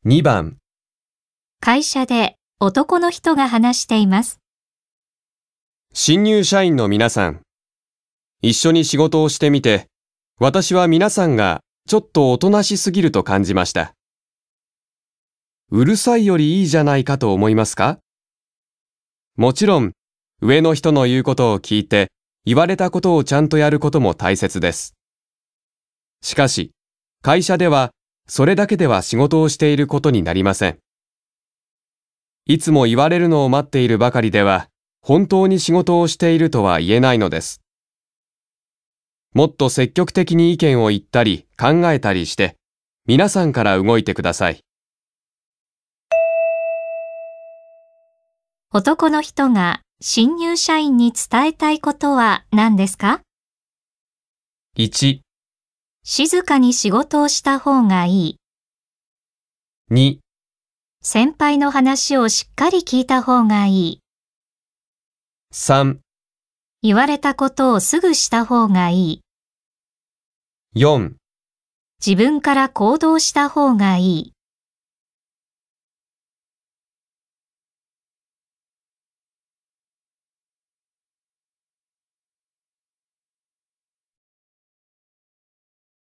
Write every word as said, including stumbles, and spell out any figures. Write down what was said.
にばん、 会社で男の人が話しています。 新入社員の皆さん、一緒に仕事をしてみて、私は皆さんがちょっとおとなしすぎると感じました。うるさいよりいいじゃないかと思いますか？もちろん、上の人の言うことを聞いて、言われたことをちゃんとやることも大切です。しかし、会社ではそれだけでは仕事をしていることになりません。いつも言われるのを待っているばかりでは、本当に仕事をしているとは言えないのです。もっと積極的に意見を言ったり考えたりして、皆さんから動いてください。 男の人が新入社員に伝えたいことは何ですか？ いち、 静かに仕事をした方がいい。 に、 先輩の話をしっかり聞いた方がいい。 さん、 言われたことをすぐした方がいい。 よん、 自分から行動した方がいい。